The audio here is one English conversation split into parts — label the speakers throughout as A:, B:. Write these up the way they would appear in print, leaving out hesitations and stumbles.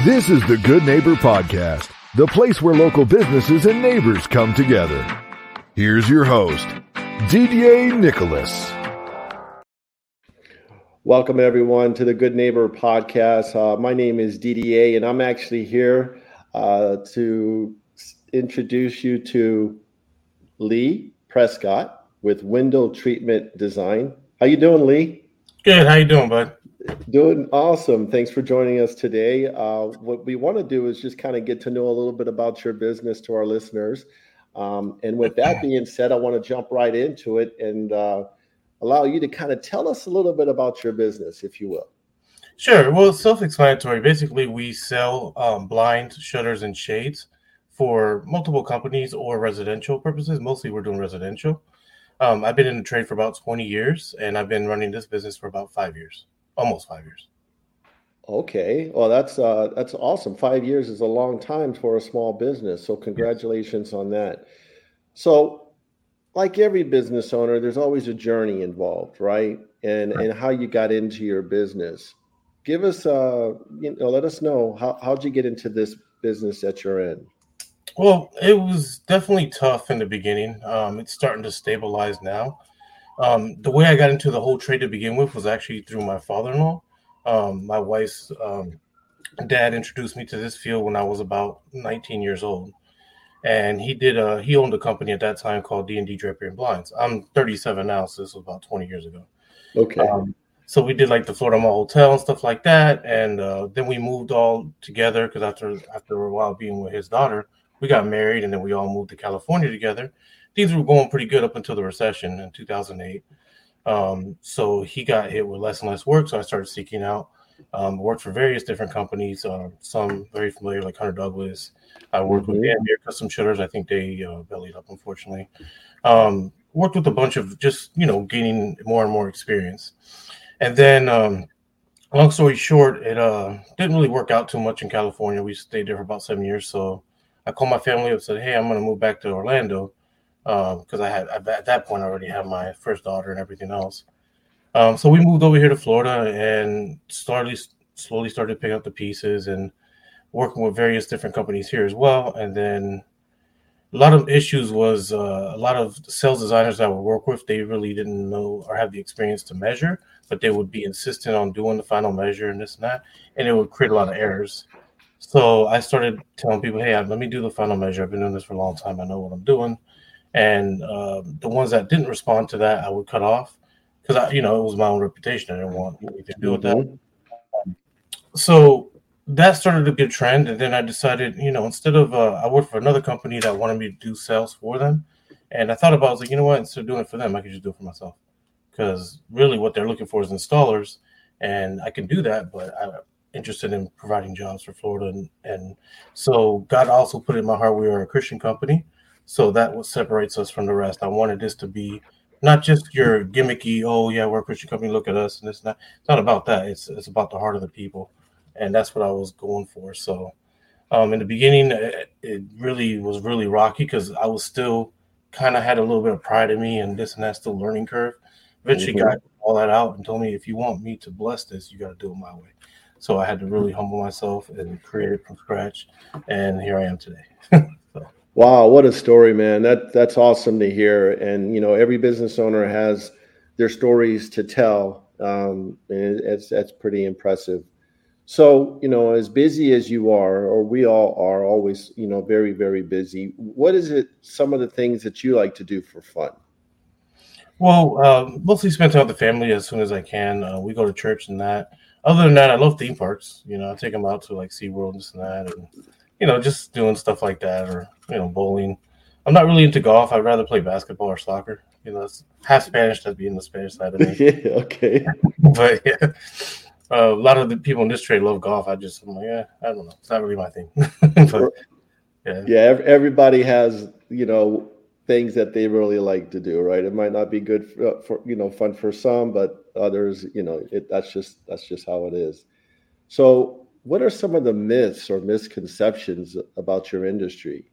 A: This is the Good Neighbor Podcast, the place where local businesses and neighbors come together. Here's your host, Didier Nicholas.
B: Welcome, everyone, to the Good Neighbor Podcast. My name is Didier, and I'm actually here to introduce you to Lee Prescott with Window Treatment Design. How you doing, Lee?
C: Good. How you doing, bud?
B: Doing awesome. Thanks for joining us today. What we want to do is just kind of get to know a little bit about your business to our listeners. And with that being said, I want to jump right into it and allow you to kind of tell us a little bit about your business, if you will.
C: Sure. Well, it's self-explanatory. Basically, we sell blinds, shutters, and shades for multiple companies or residential purposes. Mostly we're doing residential. I've been in the trade for about 20 years, and I've been running this business for about 5 years. Almost 5 years.
B: Okay. Well, that's awesome. 5 years is a long time for a small business. So congratulations on that. So like every business owner, there's always a journey involved, right? And how you got into your business. Give us, let us know, how'd you get into this business that you're in?
C: Well, it was definitely tough in the beginning. It's starting to stabilize now. The way I got into the whole trade to begin with was actually through my father-in-law. My wife's dad introduced me to this field when I was about 19 years old. And he owned a company at that time called D&D Drapery and Blinds. I'm 37 now, so this was about 20 years ago.
B: Okay.
C: So we did like the Florida Mall Hotel and stuff like that. And then we moved all together because after a while being with his daughter, we got married and then we all moved to California together. Things were going pretty good up until the recession in 2008. So he got hit with less and less work. So I started seeking out, worked for various different companies, some very familiar like Hunter Douglas. I worked with Amir Custom Shutters. I think they bellied up, unfortunately. Worked with a bunch of just, gaining more and more experience. And then, long story short, it didn't really work out too much in California. We stayed there for about 7 years. So I called my family up and said, hey, I'm going to move back to Orlando. Because at that point I already had my first daughter and everything else. So we moved over here to Florida and slowly started picking up the pieces and working with various different companies here as well. And then a lot of issues was a lot of sales designers that I would work with, they really didn't know or have the experience to measure, but they would be insistent on doing the final measure and this and that, and it would create a lot of errors. So I started telling people, hey, let me do the final measure. I've been doing this for a long time. I know what I'm doing. And the ones that didn't respond to that, I would cut off because, it was my own reputation. I didn't want anything to do with that. So that started a good trend. And then I decided, instead of I worked for another company that wanted me to do sales for them. And I thought about it, I was like, you know what? Instead of doing it for them, I could just do it for myself. Because really what they're looking for is installers. And I can do that, but I'm interested in providing jobs for Florida. And so God also put it in my heart, we are a Christian company. So that what separates us from the rest. I wanted this to be not just your gimmicky, oh yeah, we're a Christian company, look at us, and it's not about that. It's about the heart of the people, and that's what I was going for. So in the beginning, it really was really rocky because I was still kind of had a little bit of pride in me and this and that, still learning curve. Eventually, God all that out and told me, if you want me to bless this, you got to do it my way. So I had to really humble myself and create it from scratch, and here I am today.
B: Wow, what a story, man. That's awesome to hear. And, every business owner has their stories to tell. And that's pretty impressive. So, as busy as you are, or we all are always, very, very busy. What is it, some of the things that you like to do for fun?
C: Well, mostly spend time with the family as soon as I can. We go to church and that. Other than that, I love theme parks. I take them out to like SeaWorld and this and that. And, just doing stuff like that or, bowling. I'm not really into golf. I'd rather play basketball or soccer. It's half Spanish, that'd be in the Spanish side of me.
B: Yeah, okay.
C: But yeah, a lot of the people in this trade love golf. I'm like, I don't know. It's not really my thing. But,
B: yeah, everybody has, things that they really like to do, right? It might not be good for fun for some, but others, that's just how it is. So what are some of the myths or misconceptions about your industry?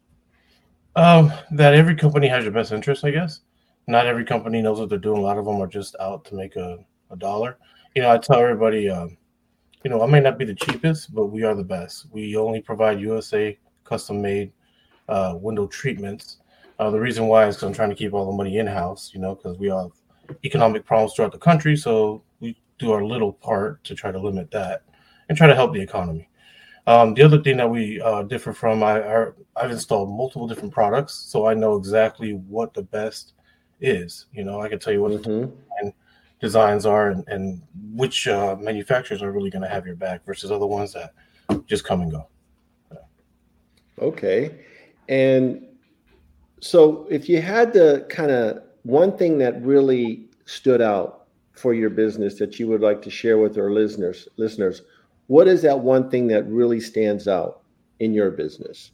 C: That every company has your best interest, I guess. Not every company knows what they're doing. A lot of them are just out to make a dollar. I tell everybody, I may not be the cheapest, but we are the best. We only provide USA custom-made window treatments. The reason why is because I'm trying to keep all the money in-house, because we have economic problems throughout the country. So we do our little part to try to limit that and try to help the economy. The other thing that we differ from, I've installed multiple different products, so I know exactly what the best is. I can tell you what the designs are and which manufacturers are really going to have your back versus other ones that just come and go.
B: Okay. And so if you had to kind of one thing that really stood out for your business that you would like to share with our listeners, what is that one thing that really stands out in your business?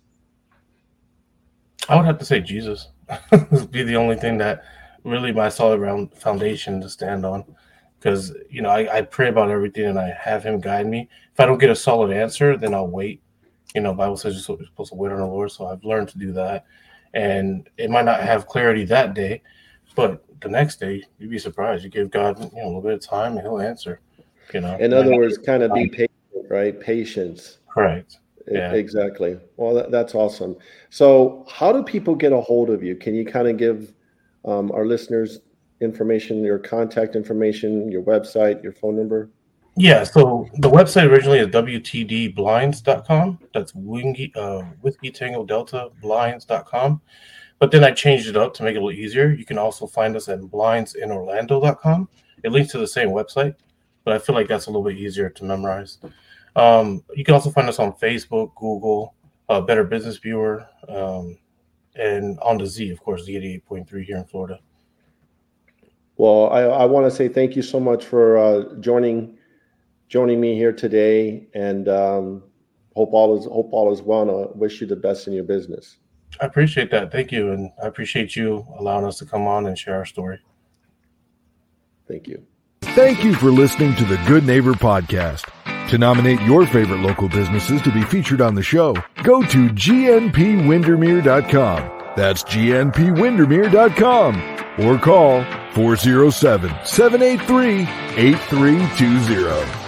C: I would have to say Jesus. Would be the only thing that really my solid foundation to stand on. Because, I pray about everything and I have him guide me. If I don't get a solid answer, then I'll wait. Bible says you're supposed to wait on the Lord. So I've learned to do that. And it might not have clarity that day, but the next day, you'd be surprised. You give God, a little bit of time and he'll answer, In
B: other words, kind of be patient, right? Patience.
C: Correct. Yeah.
B: Exactly. Well, that's awesome. So how do people get a hold of you? Can you kind of give our listeners information, your contact information, your website, your phone number?
C: Yeah. So the website originally is WTDblinds.com. That's Whiskey Tango Delta Blinds.com. But then I changed it up to make it a little easier. You can also find us at blindsinorlando.com. It links to the same website, but I feel like that's a little bit easier to memorize. You can also find us on Facebook, Google, Better Business Viewer, and on the Z, of course, the 88.3 here in Florida.
B: Well, I want to say thank you so much for joining me here today, and hope all is well. And I wish you the best in your business.
C: I appreciate that. Thank you, and I appreciate you allowing us to come on and share our story.
B: Thank you.
A: Thank you for listening to the Good Neighbor Podcast. To nominate your favorite local businesses to be featured on the show, go to gnpwindermere.com. That's gnpwindermere.com. Or call 407-783-8320.